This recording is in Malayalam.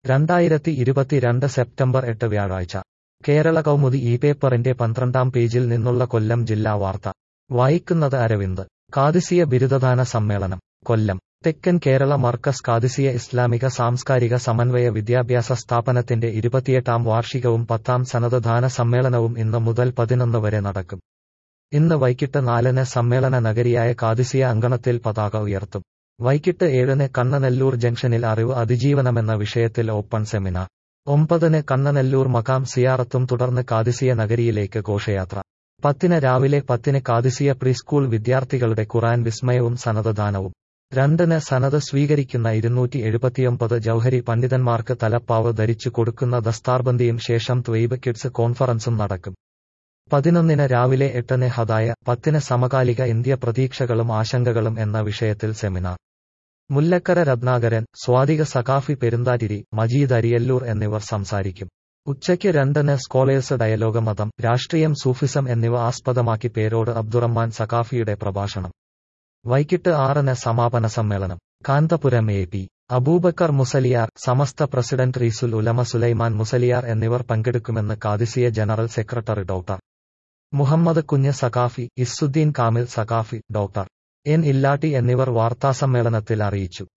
2022 സെപ്റ്റംബർ 8 വ്യാഴാഴ്ച കേരള കൗമുദി ഈ പേപ്പറിന്റെ 12-ാം പേജിൽ നിന്നുള്ള കൊല്ലം ജില്ലാ വാർത്ത വായിക്കുന്നത് അരവിന്ദ്. ഖാദിസിയ ബിരുദദാന സമ്മേളനം കൊല്ലം. തെക്കൻ കേരള മർക്കസ് ഖാദിസിയ ഇസ്ലാമിക സാംസ്കാരിക സമന്വയ വിദ്യാഭ്യാസ സ്ഥാപനത്തിന്റെ 28-ാം വാർഷികവും 10-ാം സനത് ദാന സമ്മേളനവും ഇന്ന് മുതൽ 11 വരെ നടക്കും. ഇന്ന് വൈകിട്ട് 4-ന് സമ്മേളന നഗരിയായ ഖാദിസിയ അങ്കണത്തിൽ പതാക ഉയർത്തും. വൈകിട്ട് 7-ന് കണ്ണനെല്ലൂർ ജംഗ്ഷനിൽ അറിവ് അതിജീവനമെന്ന വിഷയത്തിൽ ഓപ്പൺ സെമിനാർ. 9-ന് കണ്ണനെല്ലൂർ മഖാം സിയാറത്തും തുടർന്ന് ഖാദിസിയ നഗരിയിലേക്ക് ഘോഷയാത്ര. 10-ന് രാവിലെ 10-ന് ഖാദിസിയ പ്രീ സ്കൂൾ വിദ്യാർത്ഥികളുടെ ഖുർആൻ വിസ്മയവും സനത് ദാനവും. 2-ന് സനത് സ്വീകരിക്കുന്ന 279 ജൗഹരി പണ്ഡിതന്മാർക്ക് തലപ്പാവ് ധരിച്ചു കൊടുക്കുന്ന ദസ്താർബന്ദിയും ശേഷം ത്വയ്ബ് കിഡ്സ് കോൺഫറൻസും നടക്കും. 11-ന് രാവിലെ 8-ന് ഹദായ, 10-ന് സമകാലിക ഇന്ത്യ പ്രതീക്ഷകളും ആശങ്കകളും എന്ന വിഷയത്തിൽ സെമിനാർ. മുല്ലക്കര രത്നാകരൻ, സ്വാതിക സഖാഫി പെരുന്താറ്റിരി, മജീദ് അരിയല്ലൂർ എന്നിവർ സംസാരിക്കും. ഉച്ചയ്ക്ക് 2-ന് സ്കോളേഴ്സ് ഡയലോഗ് മതം, രാഷ്ട്രീയം, സൂഫിസം എന്നിവ ആസ്പദമാക്കി പേരോട് അബ്ദുറഹ്മാൻ സഖാഫിയുടെ പ്രഭാഷണം. വൈകിട്ട് 6-ന് സമാപന സമ്മേളനം. കാന്തപുരം എ.പി. അബൂബക്കർ മുസലിയാർ, സമസ്ത പ്രസിഡന്റ് റീസുൽ ഉലമ സുലൈമാൻ മുസലിയാർ എന്നിവർ പങ്കെടുക്കുമെന്ന് Qadisiyya general secretary doctor Muhammad Kunju Saqafi, Izzuddeen Kamil Saqafi, doctor N Illatti എന്നിവർ വാർത്താസമ്മേളനത്തിൽ അറിയിച്ചു.